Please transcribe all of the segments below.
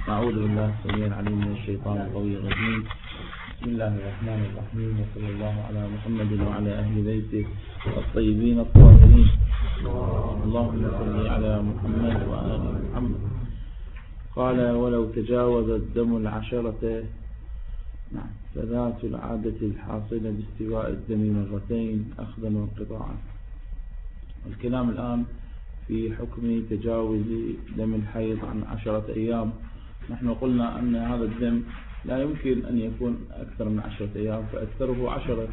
أعوذ بالله السميع العليم من الشيطان القوي الرجيم. بسم الله الرحمن الرحيم، وصلى الله على محمد وعلى أهل بيته الطيبين الطاهرين. اللهم صل على محمد وآل محمد. قال: ولو تجاوز الدم العشرة فذات العادة الحاصلة باستواء الدم مرتين أخذا وانقطاعا. الكلام الآن في حكم تجاوز دم الحيض عن 10 أيام. نحن قلنا أن هذا الدم لا يمكن أن يكون أكثر من 10 أيام، فأكثره 10.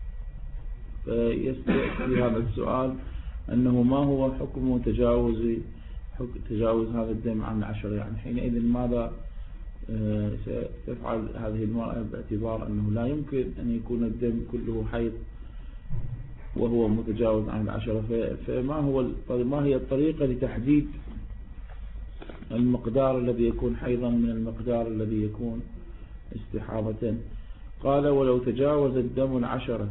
فيستأتي هذا السؤال أنه ما هو حكم تجاوز هذا الدم عن 10؟ يعني حينئذ ماذا ستفعل هذه المرأة، باعتبار أنه لا يمكن أن يكون الدم كله حيض وهو متجاوز عن 10؟ فما هي الطريقة لتحديد المقدار الذي يكون حيضا من المقدار الذي يكون استحاضة؟ قال: ولو تجاوز الدم 10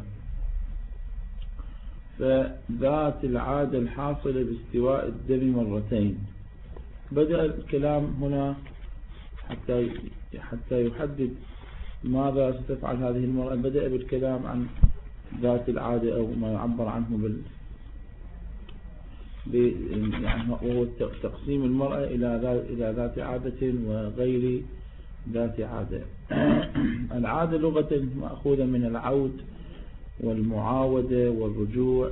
فذات العادة الحاصلة باستواء الدم مرتين. بدأ الكلام هنا حتى يحدد ماذا ستفعل هذه المرأة. بدأ بالكلام عن ذات العادة، أو ما يعبر عنه يعني وهو تقسيم المرأة إلى ذات عادة وغير ذات عادة. العادة لغة مأخوذة من العود والمعاودة والرجوع،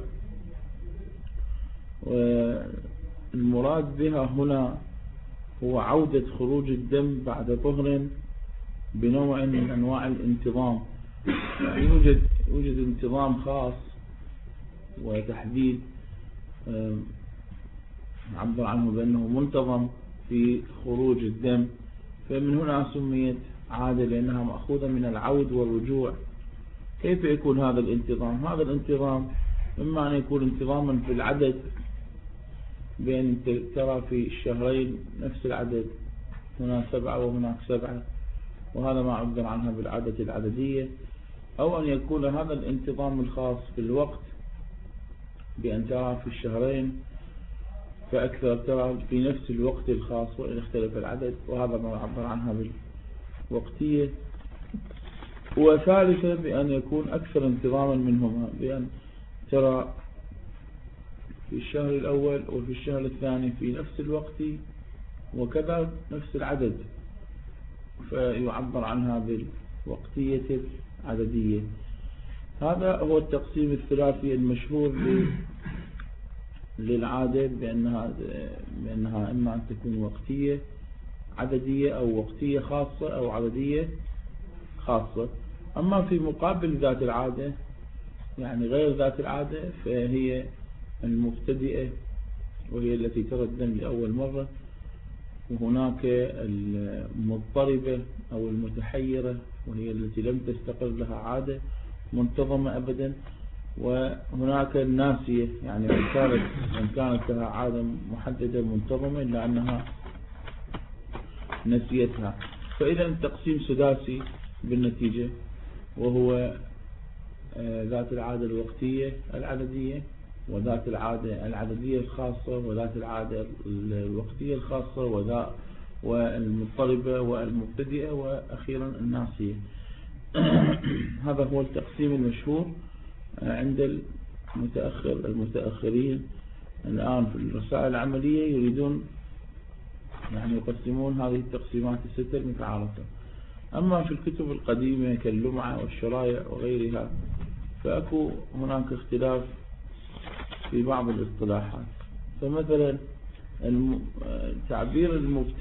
والمراد بها هنا هو عودة خروج الدم بعد طهر بنوع من أنواع الانتظام. يوجد انتظام خاص وتحديد عبر عنه بأنه منتظم في خروج الدم، فمن هنا سميت عادة لأنها مأخوذة من العود والرجوع. كيف يكون هذا الانتظام؟ هذا الانتظام إما أن يكون انتظاما في العدد، بأن ترى في الشهرين نفس العدد، هنا 7 وهناك 7، وهذا ما عبر عنها بالعادة العددية. أو أن يكون هذا الانتظام الخاص بالوقت، بأن ترى في الشهرين فأكثر ترى في نفس الوقت الخاص وإن اختلف العدد، وهذا ما عبر عنها بالوقتية. وثالثا بأن يكون أكثر انتظاما منهما، بأن ترى في الشهر الأول وفي الشهر الثاني في نفس الوقت وكذا نفس العدد، فيعبر عنها بالوقتية العددية. هذا هو التقسيم الثلاثي المشهور للعادة، بأنها إما أن تكون وقتية عددية، أو وقتية خاصة، أو عددية خاصة. أما في مقابل ذات العادة، يعني غير ذات العادة، فهي المبتدئة، وهي التي ترى الدم لأول مرة. وهناك المضطربة أو المتحيرة، وهي التي لم تستقر لها عادة منتظمة أبدا. وهناك الناسية، يعني من كانت لها عادة محددة منتظمة إلا أنها نسيتها. فإذا التقسيم سداسي بالنتيجة، وهو ذات العادة الوقتية العددية، وذات العادة العددية الخاصة، وذات العادة الوقتية الخاصة، والمضطربة والمبتدئة، وأخيرا الناسية. هذا هو التقسيم المشهور عند المتأخرين. الآن في الرسائل العملية يريدون يعني يقسمون هذه التقسيمات الستة متعارفة. أما في الكتب القديمة كاللمعة والشرائع وغيرها، فأكو هناك اختلاف في بعض الاصطلاحات. فمثلا تعبير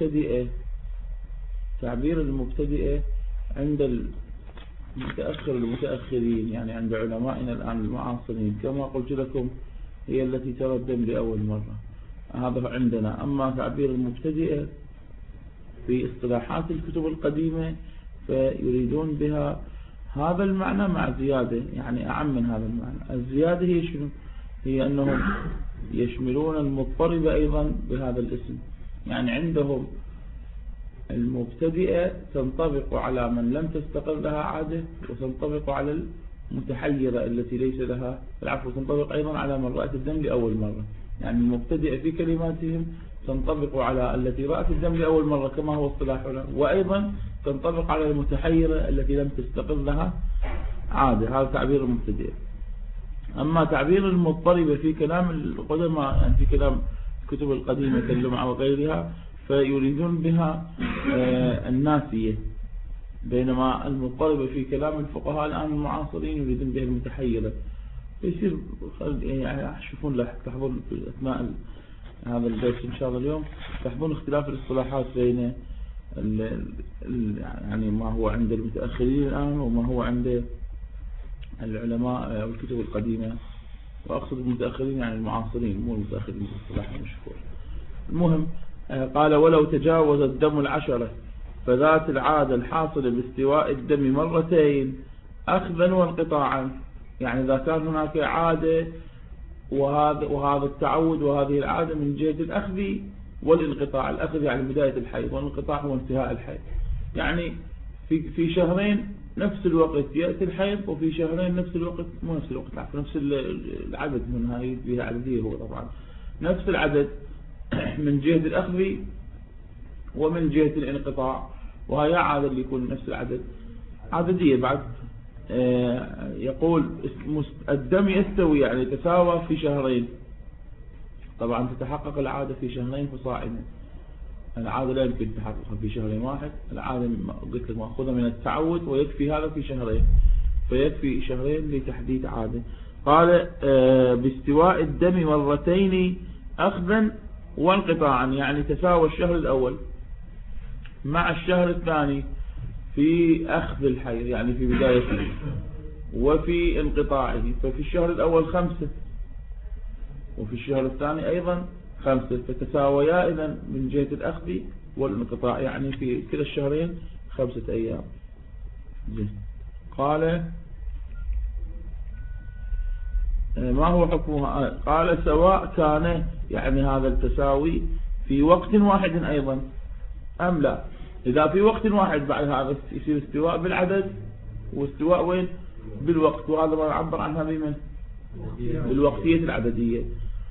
المبتدئة عند المتأخرين، يعني عند علمائنا الآن المعاصرين، كما قلت لكم هي التي ترى الدم لأول مرة، هذا عندنا. أما تعبير المبتدئة في اصطلاحات الكتب القديمة فيريدون بها هذا المعنى مع زيادة، يعني أعم من هذا المعنى. الزيادة هي شنو؟ هي أنهم يشملون المضطربة أيضا بهذا الاسم. يعني عندهم المبتدئة تنطبق على من لم تستقر لها عادة، وتنطبق على المتحيرة التي ليس لها تنطبق أيضا على من رأت الدم لأول مرة. يعني المبتدئة في كلماتهم تنطبق على التي رأت الدم لأول مرة كما هو اصطلاحنا، وأيضا تنطبق على المتحيرة التي لم تستقر لها عادة. هذا تعبير المبتدئ. أما تعبير المضطربة في كلام القدماء، يعني في كلام الكتب القديمة كاللمعة وغيرها، فيريدون بها الناسية، بينما المضطربة في كلام الفقهاء الآن المعاصرين يريدون بها المتحيرة. يصير يعني تشوفون تلاحظون في أثناء هذا الدرس إن شاء الله اليوم تلاحظون اختلاف الاصطلاحات بين يعني ما هو عند المتأخرين الآن وما هو عند العلماء أو الكتب القديمة، وأقصد المتأخرين يعني المعاصرين مو المتأخرين بالاصطلاح المشهور. المهم قال ولو تجاوز الدم 10 فذات العادة الحاصلة باستواء الدم مرتين أخذا وانقطاعا، يعني إذا كان هناك عادة وهذا التعود وهذه العادة من جهة الأخذ والانقطاع. الأخذ يعني بداية الحيض، والانقطاع هو انتهاء الحيض. يعني في شهرين نفس الوقت يأتي الحيض، وفي شهرين نفس الوقت مو نفس الوقت نفس العدد، من هاي فيها عددية هو طبعا نفس العدد من جهة الأخذ ومن جهة الانقطاع، وهي عادة اللي يكون نفس العدد عددية. بعد يقول الدم يستوي يعني تساوى في شهرين. طبعا تتحقق العادة في شهرين فصاعدا، العادة لا يمكن تحققها في شهرين واحد. العادة قلت لك مأخوذة من التعود، ويكفي هذا في شهرين، فيكفي شهرين لتحديد عادة. قال باستواء الدم مرتين أخذا وانقطاعا، يعني تساوى الشهر الأول مع الشهر الثاني في أخذ الحيض يعني في بدايته وفي انقطاعه. ففي الشهر الأول 5 وفي الشهر الثاني أيضا 5، فتساويا إذن من جهة الأخذ والانقطاع، يعني في كلا الشهرين 5 أيام. قال ما هو حكمها؟ قال سواء كان يعني هذا التساوي في وقت واحد أيضا أم لا. إذا في وقت واحد بعد هذا يصير استواء بالعدد واستواء وين؟ بالوقت، وهذا ما يعبر عنها بمن؟ بالوقتية العددية.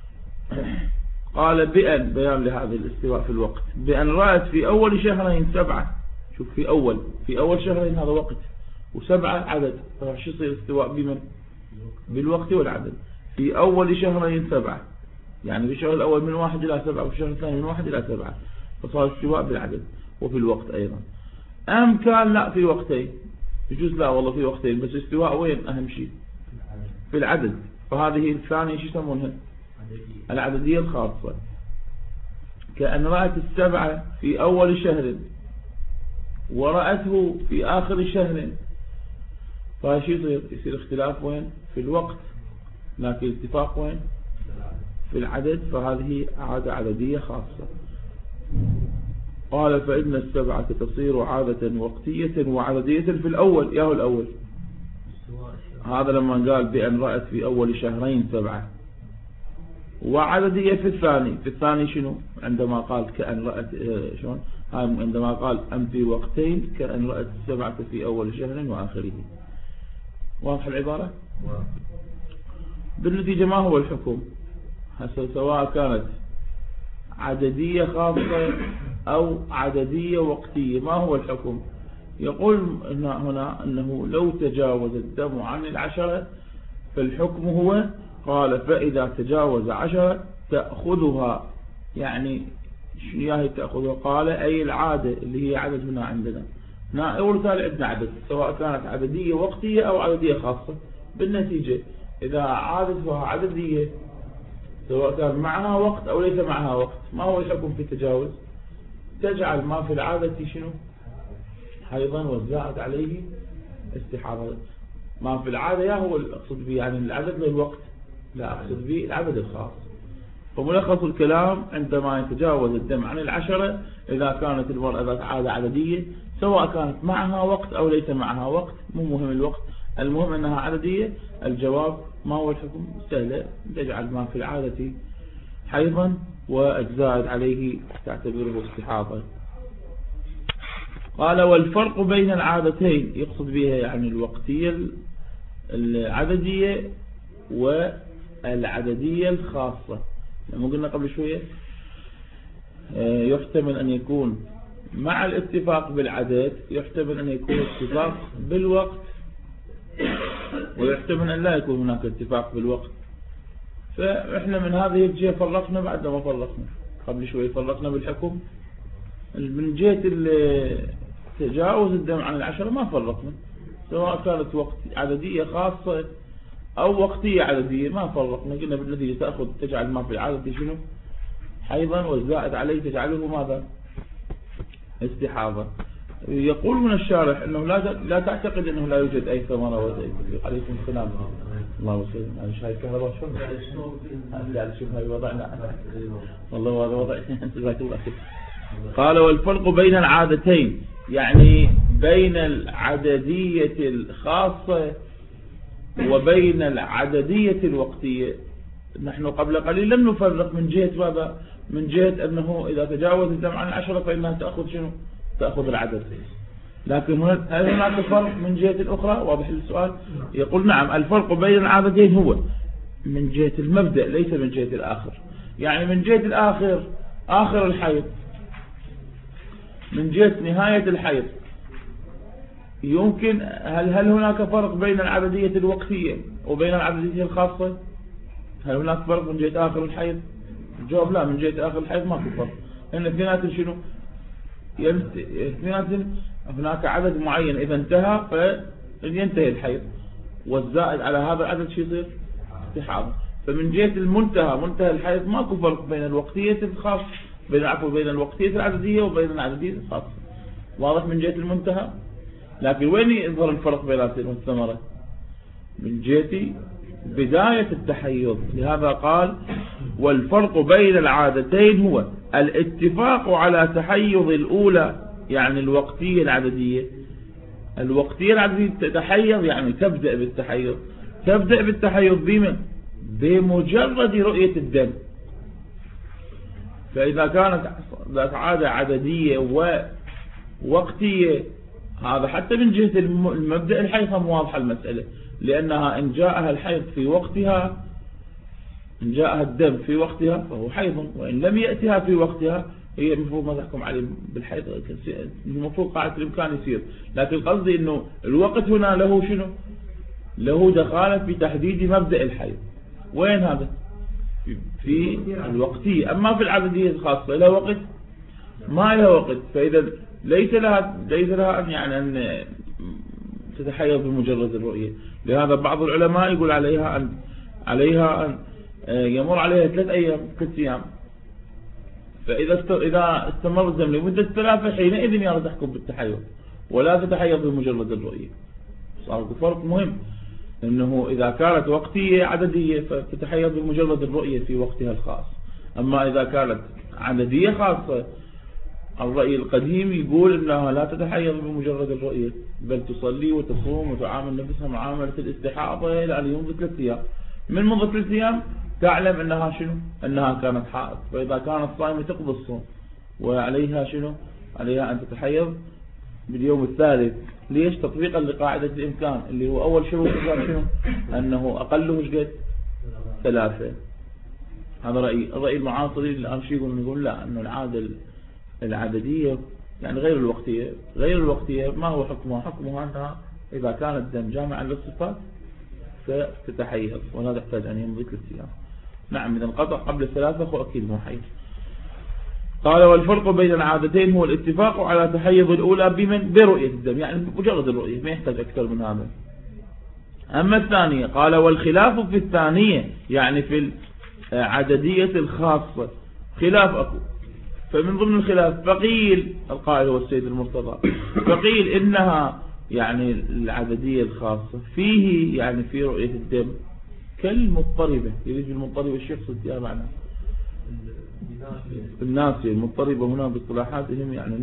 قال بأن بيان لهذا الاستواء في الوقت، بأن رأت في أول شهرين 7، شوف في أول شهرين هذا وقت و7 عدد، فشو يصير استواء بمن؟ بالوقت والعدد. في أول شهرين 7، يعني في الشهر الأول من 1 إلى 7، وفي الشهر الثاني من 1 إلى 7، فصار استواء بالعدد وفي الوقت أيضا. أم كان لا في وقتين؟ يجوز لا والله في وقتين، بس استواء وين أهم شيء؟ في العدد. فهذه الثانية شو يسمونها؟ العددية الخاصة. كأن رأت 7 في أول شهر ورأته في آخر شهر، فهذا شيء يصير اختلاف وين؟ في الوقت، لكن اتفاق وين؟ في العدد، فهذه عادة عددية خاصة. قال فإن 7 تصير عادة وقتية وعددية في الأول. ياهو الأول هذا لما قال بأن رأت في أول شهرين 7، وعددية في الثاني. في الثاني شنو؟ عندما قال كأن رأت شلون؟ عندما قال أم في وقتين كأن رأت 7 في أول شهر وآخره. واضح العبارة؟ بالنتيجة ما هو الحكم؟ سواء كانت عددية خاصة أو عددية وقتية، ما هو الحكم؟ يقول هنا أنه لو تجاوز الدم عن 10 فالحكم هو، قال فإذا تجاوز 10 تأخذها. يعني شنو هي تأخذها؟ قال أي العادة اللي هي عدد هنا عندنا، أول تالي عندنا عدد سواء كانت عددية وقتية أو عددية خاصة. بالنتيجة إذا عادتها عددية سواء كان معها وقت أو ليس معها وقت، ما هو الحكم في التجاوز؟ تجعل ما في العادة شنو؟ حيضا، والزائد عليه استحاضة. ما في العادة يا هو أقصد به يعني العدد للوقت، لا أقصد به العدد الخاص. فملخص الكلام عندما يتجاوز الدم عن 10 إذا كانت المرأة ذات عادة عددية سواء كانت معها وقت أو ليس معها وقت، مو مهم الوقت، المهم أنها عددية. الجواب ما هو الحكم؟ سهلة، تجعل ما في العادة حيضا والزائد عليه تعتبره استحاضة. قال والفرق بين العادتين يقصد بها يعني الوقتية العددية والعددية الخاصة. لما قلنا قبل شوية يحتمل أن يكون مع الاتفاق بالعدد، يحتمل أن يكون اتفاق بالوقت، ويحتمل أن لا يكون هناك اتفاق بالوقت. فإحنا من هذه الجهة فرقنا بعد ما فرقنا قبل شوي، فرقنا بالحكم. من جهة تجاوز الدم عن العشرة ما فرقنا، سواء كانت وقت عددية خاصة أو وقتية عددية ما فرقنا. قلنا بالنتيجة تأخذ تجعل ما في العادة شنو حيضا، والزائد عليه تجعله ماذا استحاضة. يقول من الشارح أنه لا تعتقد أنه لا يوجد أي ثمرة وتطبيق عليكم السلام. الله وسلم. أنا شايف كهرباء شو قاعد شوف هاي وضعنا والله هذا وضع جزاك الله خير. قال والفرق بين العادتين يعني بين العددية الخاصة وبين العددية الوقتية. نحن قبل قليل لم نفرق من جهة ماذا؟ من جهة أنه إذا تجاوز الدم عن العشرة فإنها تأخذ شنو؟ تأخذ العدد. لكن هل هناك فرق من جهة أخرى؟ واضح السؤال؟ يقول نعم، الفرق بين العادتين هو من جهة المبدأ ليس من جهة الآخر. يعني من جهة الآخر آخر الحيض، من جهة نهاية الحيض يمكن هل هناك فرق بين العددية الوقتية وبين العددية الخاصة؟ هل هناك فرق من جهة آخر الحيض؟ الجواب لا، من جهة آخر الحيض ما في فرق، لأن اثنينات شنو؟ اثنينات هناك عدد معين إذا انتهى فينتهي الحيض، والزائد على هذا العدد شو يصير؟ استحاضة. فمن جهة منتهى الحيض ماكو فرق بين الوقتية الخاصة بين الوقتية العددية وبين العددية الخاصة. واضح من جهة المنتهى. لكن وين يظهر الفرق بيناتهم والثمرة؟ من جهة بداية التحيض. لهذا قال والفرق بين العادتين هو الاتفاق على تحيض الأولى يعني الوقتية العددية. الوقتية العددية تتحيض يعني تبدأ بالتحيض بمن؟ بمجرد رؤية الدم. فإذا كانت عادة عددية ووقتية هذا حتى من جهة المبدأ الحيض واضحة المسألة، لأنها إن جاءها الحيض في وقتها، إن جاءها الدم في وقتها فهو حيض، وإن لم يأتها في وقتها هي المفروض ما تحكم عليه بالحيض، المفروض قاعدة الإمكان يصير. لكن قصدي إنه الوقت هنا له شنو؟ له دخالة في تحديد مبدأ الحيض. وين هذا؟ في الوقتية. أما في العددية الخاصة لها وقت؟ ما لها وقت. فإذا ليس لها أن تتحيض بمجرد الرؤية. لهذا بعض العلماء يقول عليها أن يمر عليها 3 أيام 3 أيام. فإذا استمر الدم لمدة 3 حينئذ يرى تحكم بالتحيض ولا تتحيض بمجرد الرؤية. صار فرق مهم، أنه إذا كانت وقتية عددية فتتحيض بمجرد الرؤية في وقتها الخاص. أما إذا كانت عددية خاصة الرأي القديم يقول أنها لا تتحيض بمجرد الرؤية، بل تصلي وتصوم وتعامل نفسها معاملة الاستحاضة إلى أن يمضي 3 أيام. من مضى 3 أيام تعلم أنها شنو؟ أنها كانت حائض. فإذا كانت صائمة تقضي الصوم وعليها شنو؟ عليها أن تتحيض باليوم الثالث. ليش؟ تطبيقا لقاعدة الإمكان اللي هو أول شروط شنو؟ أنه أقله شقد 3. هذا رأي المعاصرين الآن شيء يقول لا، أنه العادة العددية يعني غير الوقتية ما هو حكمها؟ حكمها أنها إذا كان الدم جامعا للصفات فتتحيض ولا تحتاج أن يمضي 3 أيام. نعم، إذا انقطع قبل 3 فهو أكيد مو حيض. قال والفرق بين العادتين هو الاتفاق على تحيض الأولى برؤية الدم، يعني مجرد الرؤية، ما يحتاج أكثر من هذا. أما الثانية قال والخلاف في الثانية يعني في العددية الخاصة خلاف أكو. فمن ضمن الخلاف فقيل، القائل هو السيد المرتضى، فقيل إنها يعني العددية الخاصة فيه يعني في رؤية الدم كالمضطربة. يريد المضطربة الشيخ صديها معنا الناسية. المضطربة هنا باصطلاحاتهم يعني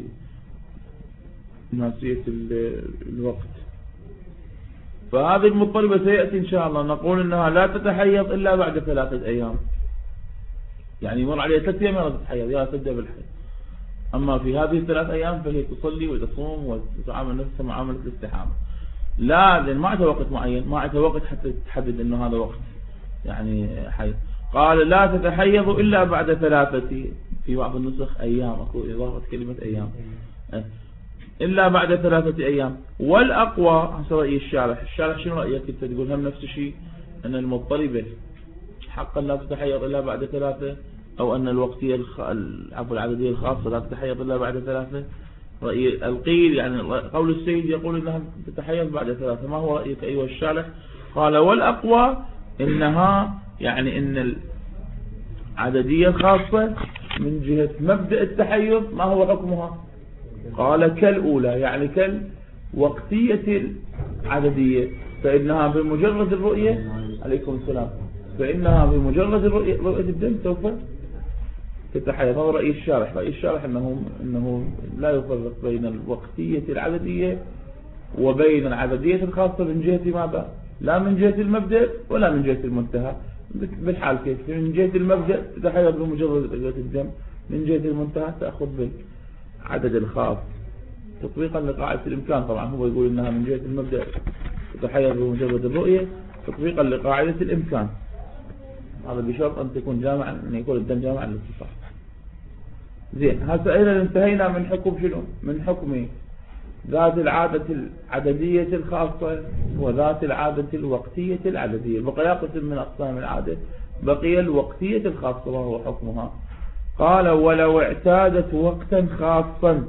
ناسية الوقت. فهذه المضطربة سيأتي إن شاء الله نقول إنها لا تتحيض إلا بعد 3 أيام، يعني يمر عليها 3 أيام لا تتحيض يا تبدأ بالحيض. أما في هذه 3 أيام فهي تصلي وتصوم وتعامل نفسها معاملة الاستحاضة. لا، لأن ما عندها وقت معين، ما عندها وقت حتى تحدد إنه هذا وقت يعني حيض. قال لا تتحيض إلا بعد 3 في بعض النسخ أيام، أكو إضافة كلمة أيام، إلا بعد 3 أيام. والأقوى حسب رأي الشارح شنو رأيك أنت؟ تقول هم نفس الشيء أن المضطربة حقا لا تتحيض إلا بعد 3، أو أن الوقتية العددية الخاصة لا تتحيض إلا بعد 3؟ رأي القيل يعني قول السيد يقول إنها تتحيض بعد 3. ما هو رأيك أيها الشارح؟ قال والأقوى إنها يعني إن العددية الخاصة من جهة مبدأ التحيض ما هو حكمها؟ قال كالأولى، يعني كالوقتية العددية، فإنها بمجرد الرؤية، عليكم السلام، فإنها بمجرد رؤية الدم سوف تتحيض. هذا رأي الشارح. رأي الشارح أنه لا يفرق بين الوقتية العددية وبين العددية الخاصة من جهة ماذا؟ لا من جهة المبدأ ولا من جهة المنتهى. بالحال كيف؟ من جهة المبدأ تتحيض بمجرد رؤية الدم، من جهة المنتهى تأخذ بالعدد الخاص، تطبيقا لقاعدة الإمكان. طبعا هو يقول إنها من جهة المبدأ تتحيض بمجرد الرؤية تطبيقا لقاعدة الإمكان. هذا بشرط أن تكون جامعا، أن يكون الدم جامعا للاتصال. زين، هسه إذا انتهينا من حكم شنو؟ من حكم ذات العادة العددية الخاصة وذات العادة الوقتية العددية. بقي قسم من أقسام العادة، بقي الوقتية الخاصة وهو حكمها. قال ولو اعتادت وقتا خاصا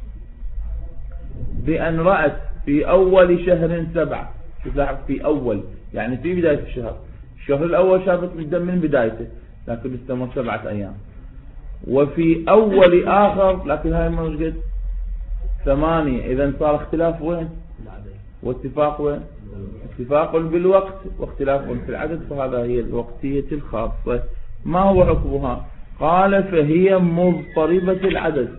بأن رأت في أول شهر 7، في أول يعني في بداية الشهر الأول شافت الدم من بدايته لكن استمر 7 أيام، وفي أول آخر لكن هاي موجود 8. إذا صار اختلاف وين؟ واتفاق وين؟ اتفاق بالوقت واختلاف في العدد، فهذا هي الوقتية الخاصة. ما هو حكمها؟ قال فهي مضطربة العدد.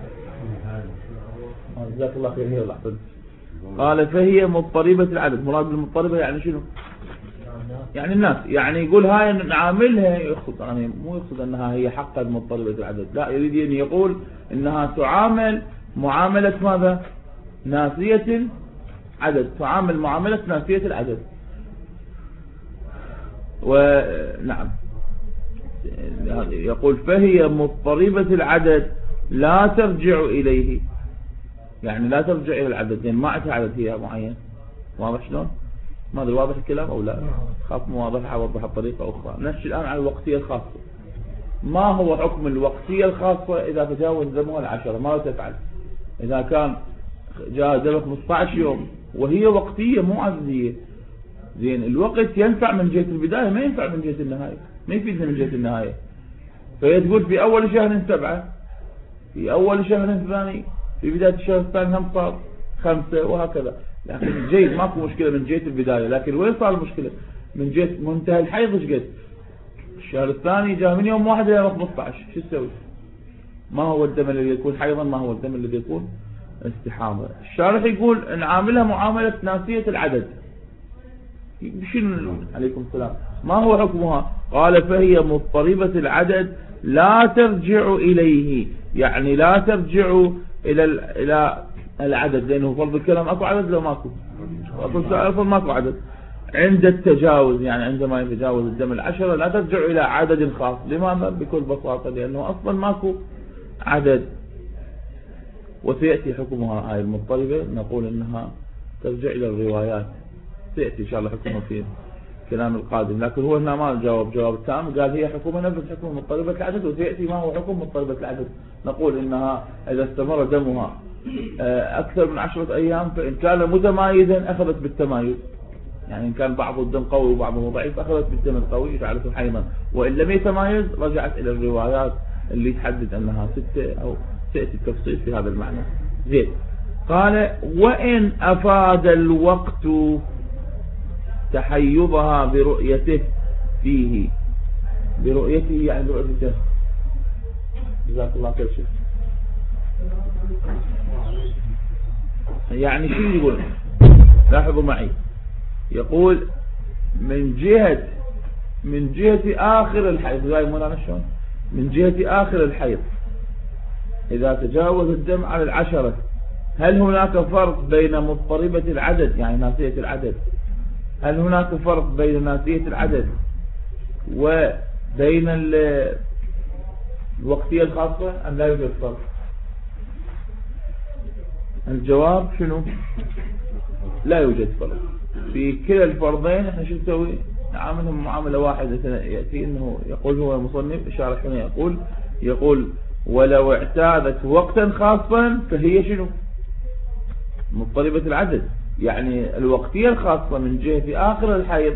جزاك الله خير. هي لحظة. قال فهي مضطربة العدد. مراد بالمضطربة يعني شنو؟ يعني الناس، يعني يقول هاي نعاملها، يقصد يعني مو يقصد انها هي حقا مضطربة العدد، لا، يريد ان يقول انها تعامل معاملة ماذا؟ ناسية العدد، تعامل معاملة ناسية العدد. ونعم يقول فهي مضطربة العدد لا ترجع إليه، يعني لا ترجع إلى العدد، يعني ما عندها عدد هي معين. واضح شلون؟ ما أدري واضح الكلام أو لا؟ خاف مو واضح، أوضحها بطريقة أخرى. نمشي الآن على الوقتية الخاصة. ما هو حكم الوقتية الخاصة إذا تجاوز دمها 10؟ ما تفعل إذا كان جاء دمه 15 يوم وهي وقتية مو عددية؟ زين، الوقت ينفع من جهة البداية، ما ينفع من جهة النهاية، ما يفيدنا من جهة النهاية. فهي تقول في أول شهر 7، في أول شهر 8، في بداية الشهر الثاني هم صار 5 وهكذا. لكن جيد، ماكو مشكلة من جهة البداية، لكن وين صار المشكلة؟ من جهة منتهى الحيض. ايش قد؟ الشهر الثاني جاء من يوم 1 إلى 15، شو تسوي؟ ما هو الدم الذي يكون حيضا؟ ما هو الدم الذي يكون استحاضة؟ الشارح يقول نعاملها معاملة ناسية العدد. شنو؟ عليكم السلام. ما هو حكمها؟ قال فهي مضطربة العدد لا ترجع إليه، يعني لا ترجع إلى العدد، لأنه فرض الكلام أكو عدد لو ماكو؟ أصل ماكو عدد. عند التجاوز، يعني عندما يتجاوز الدم 10 لا ترجع إلى عدد خاص. لماذا؟ بكل بساطة لأنه أصلا ماكو عدد. وسيأتي حكمها هاي المضطربة، نقول إنها ترجع إلى الروايات، سيأتي إن شاء الله حكمها في الكلام القادم. لكن هو هنا ما جاوب جواب تام، قال هي حكمها نفس حكم مضطربة العدد، وسيأتي ما هو حكم مضطربة العدد. نقول إنها إذا استمر دمها أكثر من 10 أيام فإن كان متمايزا أخذت بالتمايز، يعني إن كان بعض الدم قوي وبعضه ضعيف أخذت بالدم القوي جعلته حيضا، وإن لم يتمايز رجعت إلى الروايات اللي تحدد أنها 6، أو سيأتي التفصيل في هذا المعنى. زين، قال وإن أفاد الوقت تحيضها برؤيته فيه، برؤيته يعني برؤية الدم. جزاك الله خير شيخ. يعني شو يقول؟ لاحظوا معي، يقول من جهة آخر الحيض، زي مولانا شلون؟ من جهة آخر الحيض إذا تجاوز الدم على 10، هل هناك فرق بين مضطربة العدد يعني ناسية العدد؟ هل هناك فرق بين ناسية العدد بين الوقتية الخاصة أم لا يوجد فرق؟ الجواب شنو؟ لا يوجد فرق في كلا الفرضين. احنا شو نسوي؟ نعاملهم معاملة واحدة. يأتي انه يقول هو المصنف الشارح هنا يقول ولو اعتادت وقتا خاصا فهي شنو؟ مضطربة العدد. يعني الوقتية الخاصة من جهة آخر الحيض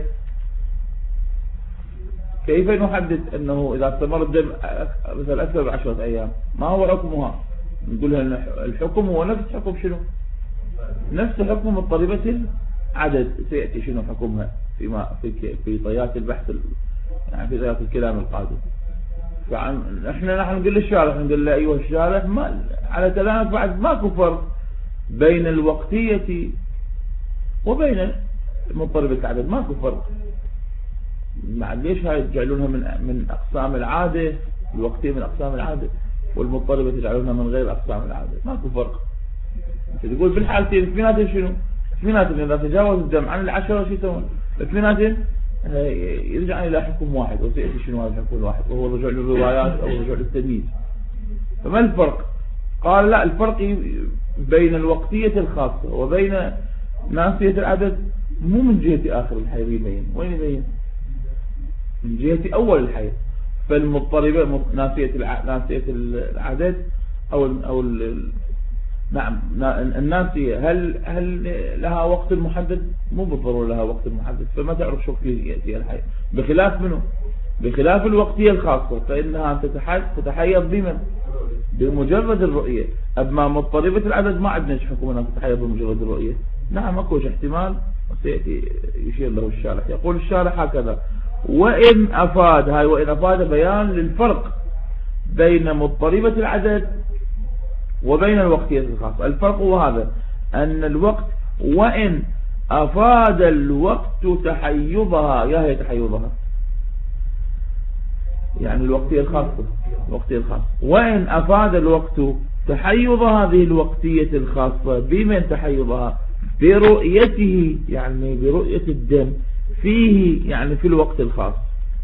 كيف نحدد انه اذا استمر الدم مثلا اكثر من 10 ايام ما هو حكمها؟ نقولها الحكم هو نفس حكم شنو؟ نفس حكم مضطربة العدد. سيأتي شنو حكمها في طيات البحث، يعني في طيات الكلام القادم. نحن نقول للشارح، نقول له ايها الشارح ما على كلامك بعد ماكو فرق بين الوقتية وبين مضطربة العدد، ماكو فرق. ليش هاي تجعلونها من أقسام العادة؟ الوقتية من أقسام العادة والمضطربة تجعلونها من غير أقسام العادة، ماكو فرق. انت تقول بالحالتين اثنيناتهم شنو؟ اثنيناتهم إذا تجاوز الدم عن 10 شو يسوون؟ اثنيناتهم يرجع إلى حكم واحد، وسيأتي شنو هذا الحكم الواحد، وهو الرجوع للروايات أو الرجوع للتمييز. فما الفرق؟ قال لا، الفرق بين الوقتية الخاصة وبين ناسية العدد مو من جهة آخر الحيض يبين. وين يبين؟ من جهة أول الحيض. فالمضطربة ناسية العدد أو نعم الناسية هل لها وقت محدد؟ مو بالضرورة لها وقت محدد، فما تعرف شو يأتي الحيض. بخلاف منه؟ بخلاف الوقتية الخاصة فإنها تتحيض بمن؟ بمجرد الرؤية. أما مضطربة العدد ما عندنا حكم أنها تتحيض بمجرد الرؤية. نعم أكوش احتمال سيأتي يشير له الشارح. يقول الشارح هكذا: وإن أفاد بيان للفرق بين مضطربة العدد وبين الوقتية الخاصة. الفرق هو هذا، أن الوقت وإن أفاد الوقت تحيضها، هي تحيضها يعني الوقتية الخاصة، وإن أفاد الوقت تحيض هذه الوقتية الخاصة بمن تحيضها؟ برؤيته، يعني برؤية الدم فيه، يعني في الوقت الخاص.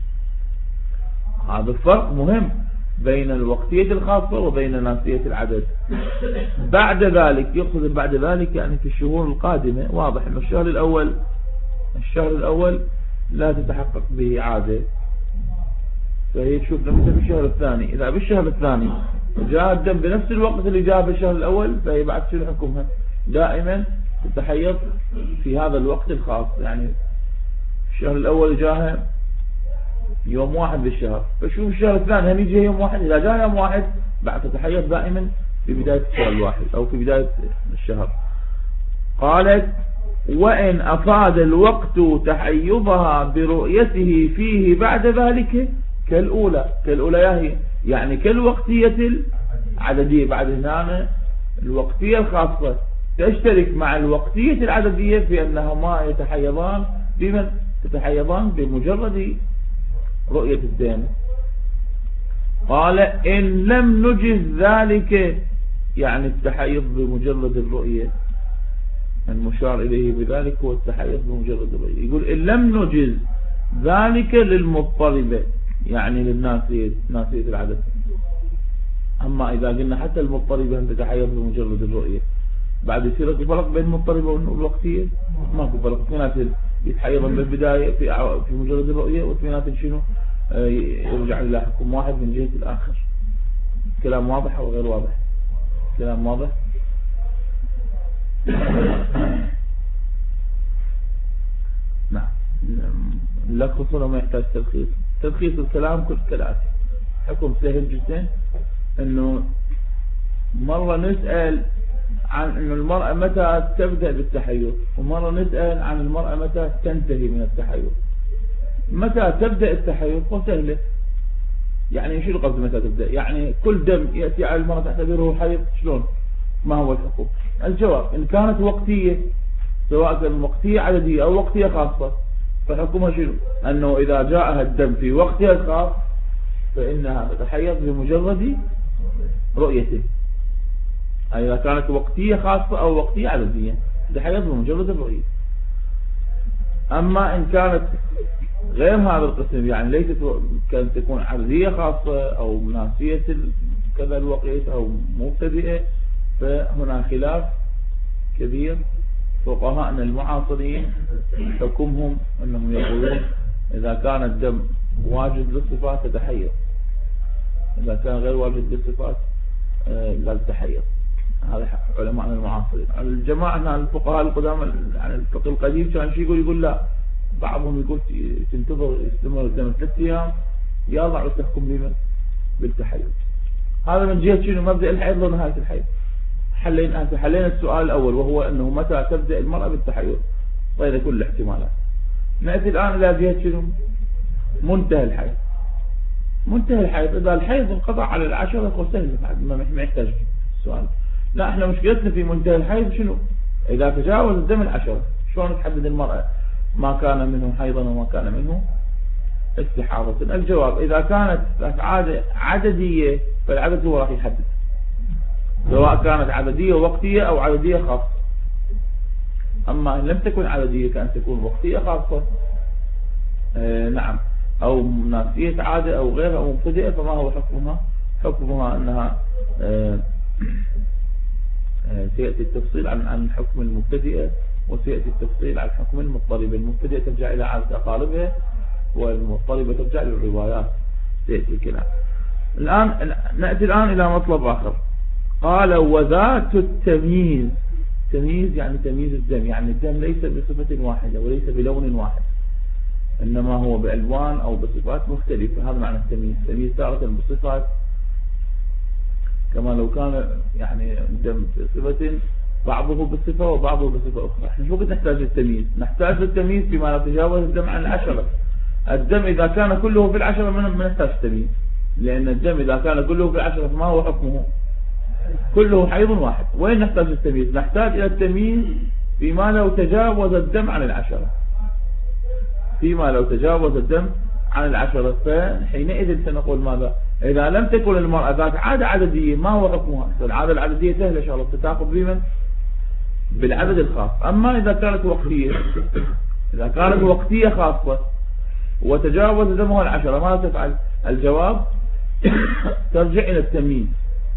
هذا الفرق مهم بين الوقتية الخاصة وبين ناسية العدد. بعد ذلك يقصد بعد ذلك يعني في الشهور القادمة. واضح أن الشهر الأول لا تتحقق به عادة، فهي تشوف نفسها في الشهر الثاني. إذا بالشهر الثاني جاء الدم بنفس الوقت اللي جاء بالشهر الأول فهي بعد شنو حكمها؟ دائما تتحيض في هذا الوقت الخاص. يعني الشهر الأول جاءها يوم 1 بالشهر، فشوف الشهر الثاني هم يجي يوم 1. إذا جاء يوم 1 بعد تتحيض دائما في بداية الشهر الواحد أو في بداية الشهر. قالت: وإن أفاد الوقت تحيضها برؤيته فيه بعد ذلك كالأولى هي يعني كالوقتية العددية. بعد هنا الوقتية الخاصة تشترك مع الوقتية العددية في أنهما يتحيضان بمن؟ تتحيضان بمجرد رؤية الدم. قال: إن لم نجز ذلك، يعني التحيض بمجرد الرؤية، المشار إليه بذلك هو التحيض بمجرد الرؤية. يقول إن لم نجز ذلك للمضطربة، يعني ناسية العدد. أما إذا قلنا حتى المضطربة تتحيض بمجرد الرؤية، بعد يصير فرق بين المضطربة والوقتية؟ ماكو فرق. في ناس يتحيضن بالبداية في مجرد الرؤية، وفي ناس شنو يرجع إلى حكم واحد من جهة الآخر. كلام واضح أو غير واضح؟ كلام واضح. نعم. لخص ولا ما يحتاج تلخيص؟ تلخيص الكلام كل كالآتي: حكم سهل جدا، انه مرة نسأل عن انه المرأة متى تبدأ بالتحيض، ومرة نسأل عن المرأة متى تنتهي من التحيض. متى تبدأ التحيض وسهلة، يعني شو القصد متى تبدأ؟ يعني كل دم يأتي على المرأة تعتبره حيض، شلون؟ ما هو الحكم؟ الجواب: إن كانت وقتية، سواء كانت وقتية عددية أو وقتية خاصة، فحكمها شنو؟ أنه إذا جاءها الدم في وقتها الخاص فإنها تتحيض بمجرد رؤيته. أي إذا كانت وقتية خاصة أو وقتية عددية تتحيض بمجرد الرؤية. أما إن كانت غير هذا القسم، يعني ليست كان تكون عددية خاصة أو مناسية كذا الوقت أو مبتدئة، فهنا خلاف كبير. فقهاءنا المعاصرين حكمهم أنهم يقولون إذا كان الدم واجد للصفات تتحير، إذا كان غير واجد للصفات لا تتحير. هذا علماء المعاصرين. الجماعة الفقهاء القدامى يعني الفقه القديم كان شيء يقول لا، بعضهم يقول تنتظر يستمر الدم 3 أيام يضع وتحكم بالتحير. هذا من جهة شنو؟ مبدأ الحيض ونهاية الحيض. حلينا السؤال الأول وهو أنه متى تبدأ المرأة بالتحيض، طيب كل الاحتمالات. نأتي الآن إلى جهة شنو؟ منتهى الحيض. منتهى الحيض إذا الحيض انقطع على 10 وسهل ما يحتاج السؤال. لا، احنا مشكلتنا في منتهى الحيض شنو؟ إذا تجاوز الدم 10 شلون تحدد المرأة ما كان منه حيضا وما كان منه استحاضة؟ الجواب إذا كانت عادة عددية فالعدد هو راح يحدد، سواء كانت عددية وقتية أو عددية خاصة. أما إن لم تكن عددية كأن تكون وقتية خاصة نعم، أو مناسية عادة أو غيرها أو مبتدئة، فما هو حكمها؟ حكمها أنها سيأتي التفصيل عن حكم المبتدئة، وسيأتي التفصيل عن حكم المضطربة. المبتدئة ترجع إلى عادة أقاربها، والمضطربة ترجع للروايات، سيأتي الكلام. نأتي الآن إلى مطلب آخر. قال وذات التمييز. تمييز يعني تمييز الدم، يعني الدم ليس بصفة واحدة وليس بلون واحد، إنما هو بألوان أو بصفات مختلفة. هذا معنى التمييز. تمييز تارة بصفات، كما لو كان يعني الدم بصفة بعضه بصفة وبعضه بصفة أخرى. احنا شو نحتاج التمييز؟ نحتاج التمييز فيما لا تجاوز الدم عن 10. الدم إذا كان كله في 10 ما نحتاج تمييز، لأن الدم إذا كان كله في 10 فما هو حكمه؟ كله حيض واحد. وين نحتاج التمييز؟ نحتاج إلى التمييز فيما لو تجاوز الدم عن 10، فيما لو تجاوز الدم عن 10. فحينئذ سنقول ماذا؟ إذا لم تكن المرأة ذات عادة عددية ما هو حكمها؟ العادة العددية سهلة إن شاء الله، تتاخذ بمن؟ بالعدد الخاص. أما إذا كانت وقتية، إذا كانت وقتية خاصة وتجاوز دمها 10 ماذا تفعل؟ الجواب ترجع إلى التمييز.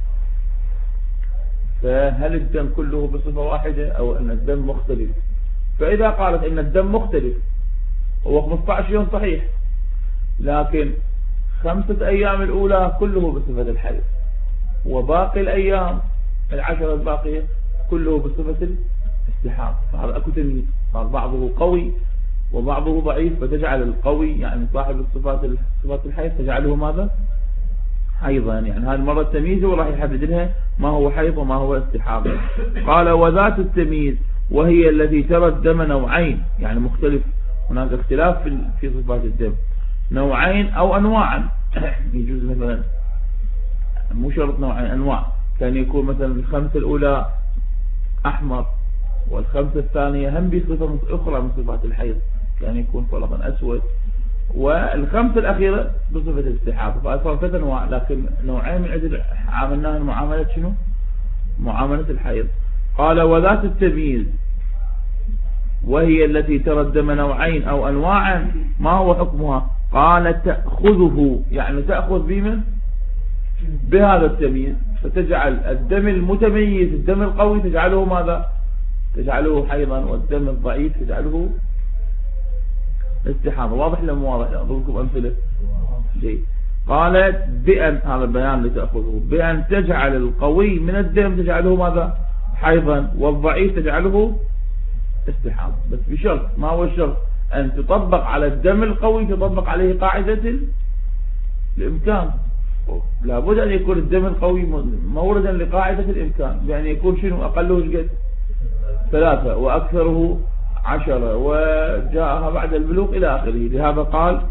فهل الدم كله بصفة واحدة أو أن الدم مختلف؟ فإذا قالت إن الدم مختلف هو 15 يوم صحيح، لكن 5 أيام الأولى كله بصفة الحيض، وباقي الأيام 10 الباقية كله بصفة الاستحاضة، فهذا أكو تمييز. بعضه قوي وبعضه ضعيف، فتجعل القوي يعني صاحب صفات الحيض تجعله ماذا؟ حيضا. يعني هذه المرة التمييز هو راح يحدد لها ما هو حيض وما هو استحاضة. قال وذات التمييز وهي التي ترى الدم نوعين، يعني مختلف، هناك اختلاف في صفات الدم، نوعين أو أنواعا. يجوز مثلا مو شرط نوعين، أنواع. كان يكون مثلا 5 الأولى أحمر، 5 الثانية هم بصفة أخرى من صفات الحيض، كان يكون فرضا أسود، 5 الأخيرة بصفة الاستحاضة. فأصار 3 أنواع، لكن نوعين من أجل عاملناها المعاملة شنو؟ معاملة الحيض. قال وذات التمييز وهي التي ترى الدم نوعين أو أنواعا ما هو حكمها؟ قال تأخذه، يعني تأخذ بمن؟ بهذا التمييز، فتجعل الدم المتميز، الدم القوي تجعله ماذا؟ تجعله حيضا، والدم الضعيف تجعله استحاضة. واضح لم واضح؟ أضربكم أمثلة. جيد. قالت بأن، هذا البيان لتأخذه، بأن تجعل القوي من الدم تجعله ماذا؟ حيضا، والضعيف تجعله استحاضة. بس بشرط. ما هو الشرط؟ أن تطبق على الدم القوي تطبق عليه قاعدة الإمكان. لابد أن يكون الدم القوي موردا لقاعدة الإمكان، بأن يكون شنو؟ أقله شقد 3 وأكثره 10، وجاءها بعد البلوغ إلى آخره. لهذا قال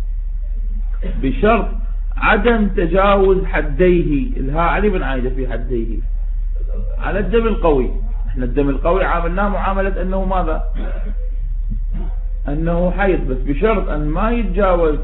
بشرط عدم تجاوز حديه. الهاء علي بن عايدة في حديه على الدم القوي. احنا الدم القوي عاملناه معاملة أنه ماذا؟ أنه حيض، بس بشرط أن ما يتجاوز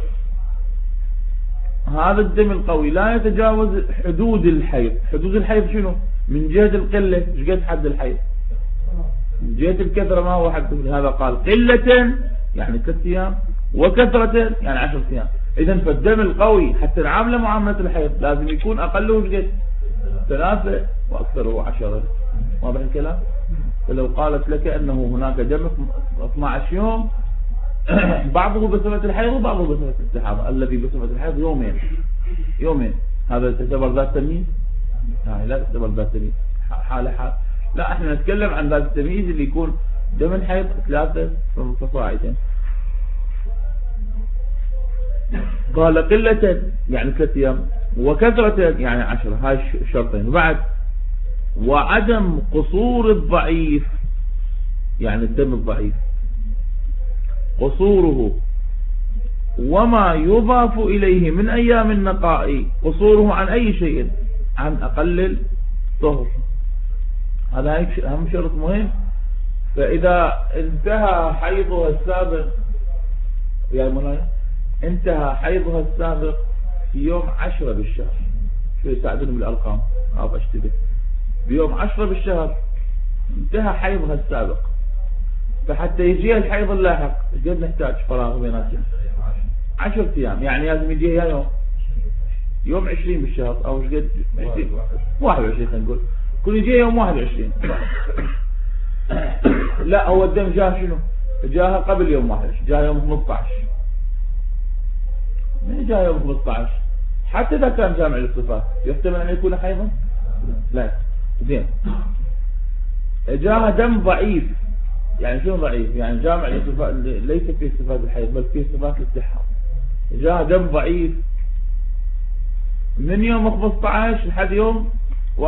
هذا الدم القوي، لا يتجاوز حدود الحيض. حدود الحيض شنو؟ من جهة القلة ايش قد حد الحيض؟ من جهة الكثرة ما هو حد. هذا قال قلة يعني 3 أيام، وكثرة يعني 10 أيام. إذن فالدم القوي حتى نعامله معاملة الحيض لازم يكون أقله قد 3 وأكثره 10. واضح الكلام؟ فلو قالت لك أنه هناك دم 12 يوم بعضه بصفة الحيض وبعضه بصفة الاستحاضة، الذي بصفة الحيض يومين، هذا تعتبر ذات تمييز؟ لا تعتبر ذات تمييز، حال. لا، احنا نتكلم عن ذات التمييز اللي يكون دم الحيض 3 فصاعدا. قال قلة يعني 3 أيام، وكثرة يعني 10. هاي الشرطين. وبعد وعدم قصور الضعيف، يعني الدم الضعيف قصوره وما يضاف إليه من أيام النقاء، قصوره عن أي شيء، عن أقل الطهر. هذا أهم شرط مهم. فإذا انتهى حيضها السابق يا مولانا، انتهى حيضها السابق في يوم 10 بالشهر، شو يساعدون بالأرقام أو أشتبه، بيوم 10 بالشهر انتهى حيضها السابق، فحتى يجيها الحيض اللاحق قد نحتاج فراغ بيناتهم 10 أيام، يعني لازم يجيها يوم 20 بالشهر أو قد 21 خلينا نقول، كل يجيها يوم 21. لا، هو الدم جاء شنو؟ جاءها قبل يوم 21، جاء يوم 15. من جاء يوم 15 حتى إذا كان جامع للصفات يحتمل أن يكون حيضا؟ لا. زين، جاءها دم ضعيف، يعني شنو ضعيف؟ يعني جامع للصفات ليس فيه صفات الحيض بل فيه صفات الاستحاضة. جاءها دم ضعيف من يوم 15 لحد يوم 21،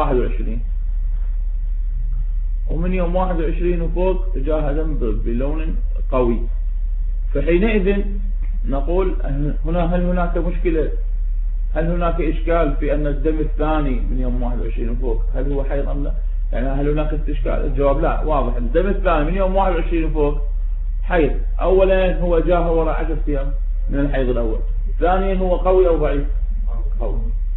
ومن يوم 21 وفوق جاءها دم بلون قوي. فحينئذ نقول هل هناك مشكلة؟ هل هناك إشكال في أن الدم الثاني من يوم 21 وفوق هل هو حيض أم لا؟ يعني هل هناك إشكال؟ الجواب لا، واضح. الدم الثاني من يوم 21 وفوق حيض. أولا هو جاء وراء 10 أيام من الحيض الأول. ثانيا هو قوي أو ضعيف؟ قوي.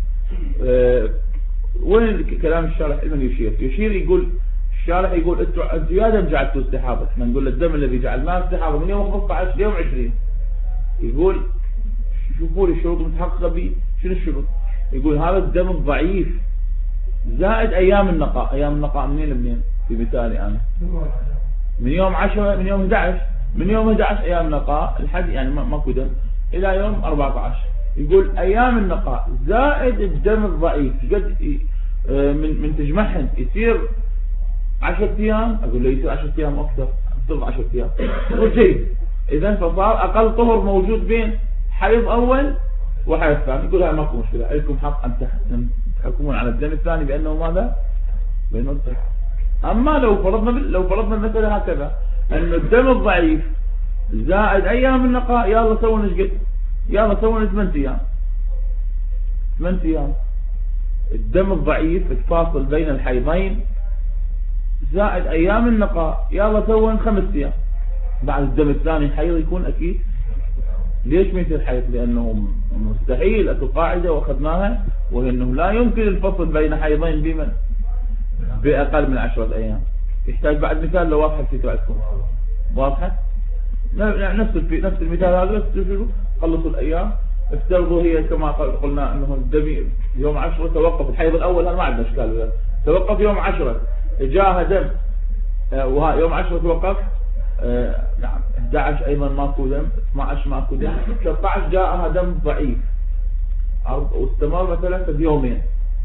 وين كلام الشارح؟ لمن يشير يقول الشارح يقول انتوا يا دم جعلتوا استحاضة. احنا نقول الدم الذي جعلناه استحاضة من يوم 15 ليوم 20. يقول شوفوا لي الشروط المتحققة به. شنو الشروط؟ يقول هذا الدم الضعيف زائد أيام النقاء. أيام النقاء منين لمنين؟ في مثالي أنا من يوم 10 من يوم 11، من يوم 11 أيام نقاء لحد يعني ماكو دم إلى يوم 14. يقول أيام النقاء زائد الدم الضعيف قد من تجمعهن يصير 10 أيام. أقول له يصير 10 أيام أكثر، تصير 10 أيام. يقول جيد، إذا فصار أقل طهر موجود بين حيض أول وحيض ثاني. يقول هذا ماكو مشكلة، لكم حق أن تحكمون على الدم الثاني بأنه ماذا؟ بأنه الصحة. أما لو فرضنا المسألة هكذا أن الدم الضعيف زائد أيام النقاء، يلا سووا نشقد، يلا سووا 8 أيام. 8 أيام الدم الضعيف الفاصل بين الحيضين زائد أيام النقاء، يلا سووا 5 أيام. بعد الدم الثاني حيض يكون أكيد. ليش ما يصير حيض؟ لأنه مستحيل. أكو قاعدة وأخذناها وهي أنه لا يمكن الفصل بين حيضين بمن؟ بأقل من 10 أيام. يحتاج بعد مثال لو واضحة في تعرفون. واضحة؟ نفس المثال هذا خلصوا الأيام. افترضوا هي كما قلنا أنه الدم يوم 10 توقف الحيض الأول، هذا ما عندنا إشكال، توقف يوم 10 جاءها دم، يوم 10 توقف، نعم 11 أيضا ماكو دم، 12 ماكو دم، 13 جاءها دم ضعيف واستمر مثلا بيومين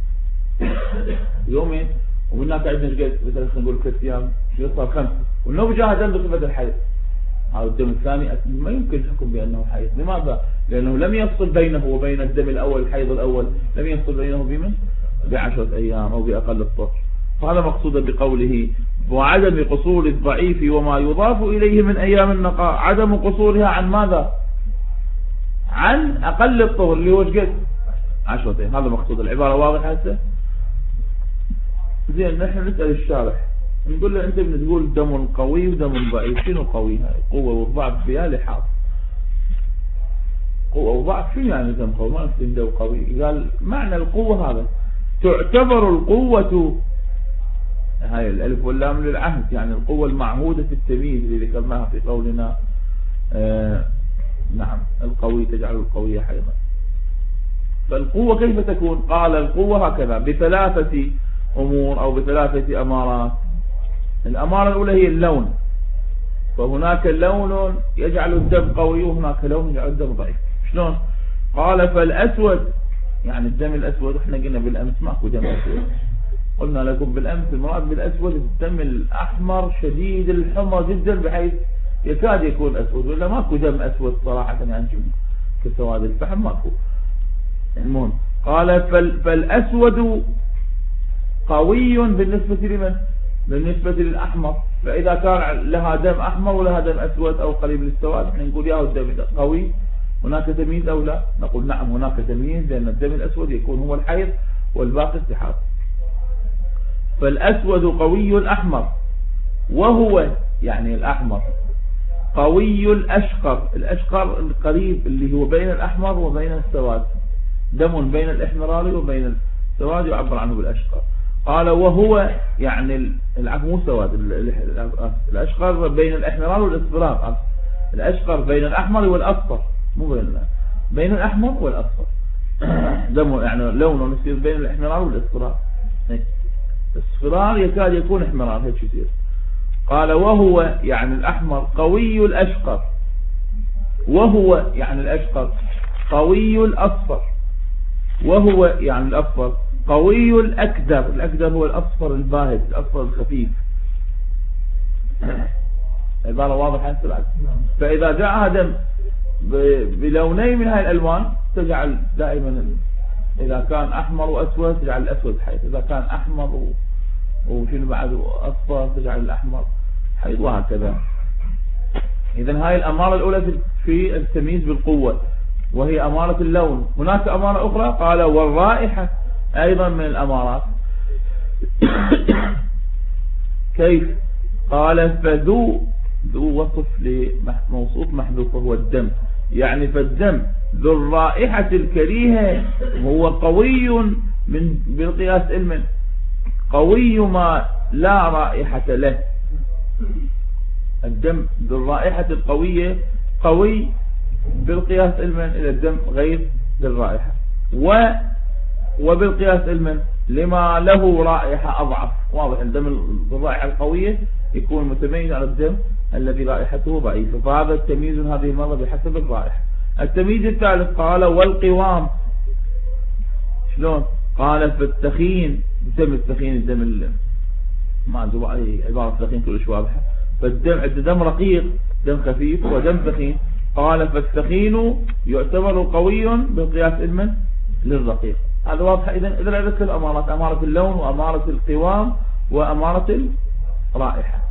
ومن هناك عندنا شقد مثلا خلينا نقول 3 أيام صار 5، والنوم جاءها دم بصفة الحيض. هذا الدم الثاني ما يمكن الحكم بأنه حيض. لماذا؟ لأنه لم يفصل بينه وبين الدم الأول الحيض الأول، لم يفصل بينه بمن؟ ب10 أيام أو بأقل الطهر. فهذا مقصود بقوله وعدم قصور الضعيف وما يضاف إليه من أيام النقاء، عدم قصورها عن ماذا؟ عن أقل الطهر اللي هو شقد 10 أيام. هذا مقصود. العبارة واضحة هسه؟ زين، نحن نسأل الشارح نقول له أنت بتقول دم قوي ودم ضعيف، شنو قوي؟ هاي قوة والضعف فيها لحاظ. قوة وضعف شنو يعني دم قوي؟ ما نفهم دم قوي. قال معنى القوة هذا تعتبر القوة، هاي الألف واللام للعهد، يعني القوة المعهودة في التمييز اللي ذكرناها في قولنا نعم القوي تجعل القوي حيضا. فالقوة كيف تكون؟ قال القوة هكذا بثلاثة أمور أو بثلاثة أمارات. الأمارة الأولى هي اللون، فهناك لون يجعل الدم قوي وهناك لون يجعل الدم ضعيف. شلون؟ قال فالأسود، يعني الدم الأسود، احنا قلنا بالأمس ماكو دم أسود، قلنا لكم بالأمس المراد بالأسود الدم الأحمر شديد الحمى جدا بحيث يكاد يكون أسود، ولا ماكو دم أسود صراحة يعني كسواد الفحم ماكو. المهم قال فالأسود قوي بالنسبة لمن؟ بالنسبة للأحمر. فإذا كان لها دم أحمر ولها دم أسود أو قريب للسواد احنا نقول ياهو الدم قوي. هناك تمييز أو لا؟ نقول نعم هناك تمييز، لأن الدم الأسود يكون هو الحيض والباقي استحاضة. فالأسود قوي الأحمر، وهو يعني الأحمر قوي الأشقر. الأشقر القريب اللي هو بين الأحمر وبين السواد، دم بين الإحمرار وبين السواد يعبر عنه بالأشقر. قال وهو يعني العفو مو سواد، الأشقر بين الإحمرار والإصفرار. الأشقر بين الأحمر والأصفر، مو بين الأحمر والأصفر. دمه يعني لونه يصير بين الإحمرار والإصفرار، الاصفرار يكاد يكون احمرار هيك يصير. قال وهو يعني الأحمر قوي الأشقر، وهو يعني الأشقر قوي الأصفر، وهو يعني الأصفر قوي الأكدر. الأكدر هو الأصفر الباهت، الأصفر الخفيف. عبارة واضحة. فإذا جاء دم بلونين من هاي الألوان تجعل دائما إذا كان أحمر وأسود تجعل الأسود حيض، إذا كان أحمر وشنو بعد أصفر تجعل الأحمر حيض، وهكذا. إذن هاي الأمارة الأولى في التمييز بالقوة وهي أمارة اللون. هناك أمارة أخرى قال والرائحة أيضا من الأمارات. كيف؟ قال فذو وصف لموصوف محذوف وهو الدم، يعني فالدم ذو الرائحة الكريهة هو قوي بالقياس علما، قوي ما لا رائحة له. الدم ذو الرائحة القوية قوي بالقياس علما إلى الدم غير ذي الرائحة، وبالقياس علما لما له رائحة أضعف. واضح الدم ذو الرائحة القوية يكون متميز على الدم الذي رائحته ضعيفة، فهذا التمييز هذه المرة بحسب الرائحة. التمييز الثالث قال والقوام. شلون؟ قال فالتخين، دم التخين الدم ما أنزل عليه عبارة التخين كلش واضحة. فالدم دم رقيق، دم خفيف ودم ثخين. قال فالثخين يعتبر قوي بالقياس علما للرقيق. هذا واضح. إذا عرفت الأمارات، أمارة اللون وأمارة القوام وأمارة الرائحة.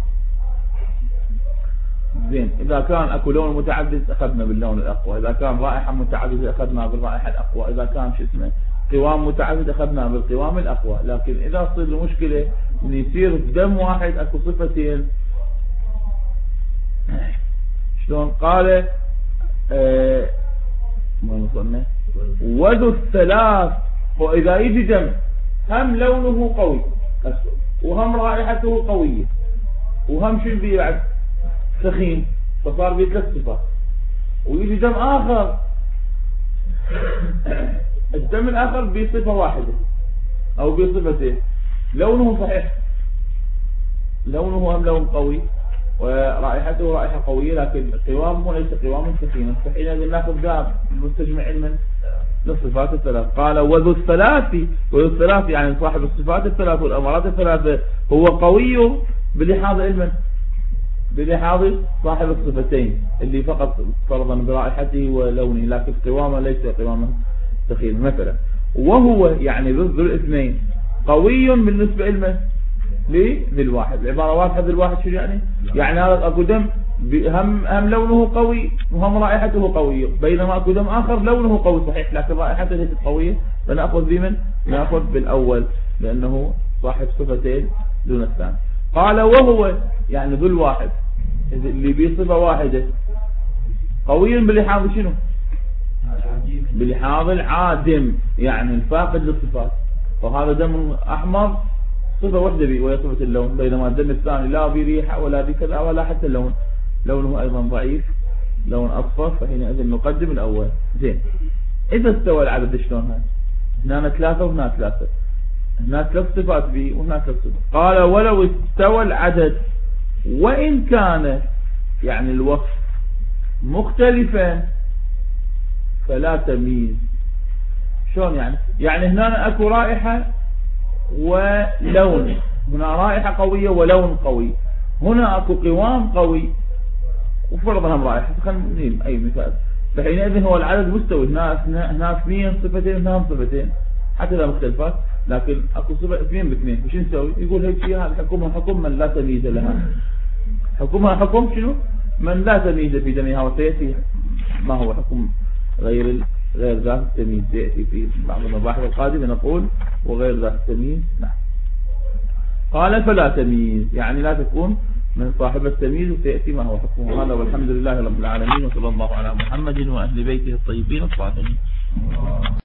زين، إذا كان أكو لون متعدد أخذنا باللون الأقوى، إذا كان رائحة متعددة أخذنا بالرائحة الأقوى، إذا كان شو اسمه قوام متعدد أخذنا بالقوام الأقوى. لكن إذا تصير المشكلة إن يصير بدم واحد أكو صفتين، شلون؟ قال ما وصلنا وذو الثلاث. وإذا يجي دم هم لونه قوي أسود وهم رائحته قوية وهم شو بعد ثخين، فصار بيه ثلاث صفات. ويجي دم آخر، الدم الآخر بصفة واحدة أو بصفتين، لونه صحيح، لونه هم لون قوي ورائحته رائحة قوية، لكن قوامه ليس قواما ثخينا. فحين ناخذ ذا المستجمع علما للصفات الثلاث. قال وذو الثلاث يعني صاحب الصفات الثلاث والأمارات الثلاثة هو قوي بلحاظ علما، بلحاظ صاحب الصفتين اللي فقط فرضا برائحته ولونه، لكن قوامه ليس قواما ثخينا مثلا. وهو يعني ذو الاثنين قوي بالنسبة علما لذي الواحد. العبارة واضحة. ذي الواحد شو يعني؟ يعني هذا أكو دم هم لونه قوي وهم رائحته قوية، بينما أكو دم آخر لونه قوي صحيح لكن رائحته ليست قوية، فنأخذ بمن؟ نأخذ بالأول لأنه صاحب صفتين دون الثاني. قال وهو يعني ذو الواحد اللي بصفة واحدة قوي بلحاظ شنو؟ بلحاظ العادم، يعني الفاقد للصفات. وهذا دم أحمر صفة واحدة به وهي صفة اللون، بينما الدم الثاني لا بريحة ولا بكذا ولا حتى اللون، لونه أيضا ضعيف لون أصفر فحينئذ نقدم الأول. زين، إذا استوى العدد شلون هاي؟ هنا 3 وهنا 3، هنا 3 صفات بي وهنا 3 صفات. قال ولو استوى العدد وإن كان يعني الوصف مختلفا فلا تمييز. شلون يعني؟ يعني هنا أكو رائحة ولون، هنا رائحة قوية ولون قوي، هنا أكو قوام قوي وفرضا هم رائحة، خلينا نجيب أي مثال. فحينئذ هو العدد مستوي، هنا 2 صفتين هنا صفتين حتى لا مختلفات، لكن أكو صفة 2 ب2، وش نسوي؟ يقول هيك شيء هذا حكمها حكم من لا تمييز لها، حكمها حكم شنو؟ من لا تمييز في جميعها. وسيأتي ما هو حكم غير ذات التمييز، يأتي في بعض المباحث القادمة نقول وغير ذات التمييز. نعم. قال فلا تمييز يعني لا تكون من صاحب التمييز، وسيأتي ما هو حكمه. هذا والحمد لله رب العالمين، وصلى الله على محمد وأهل بيته الطيبين الطاهرين.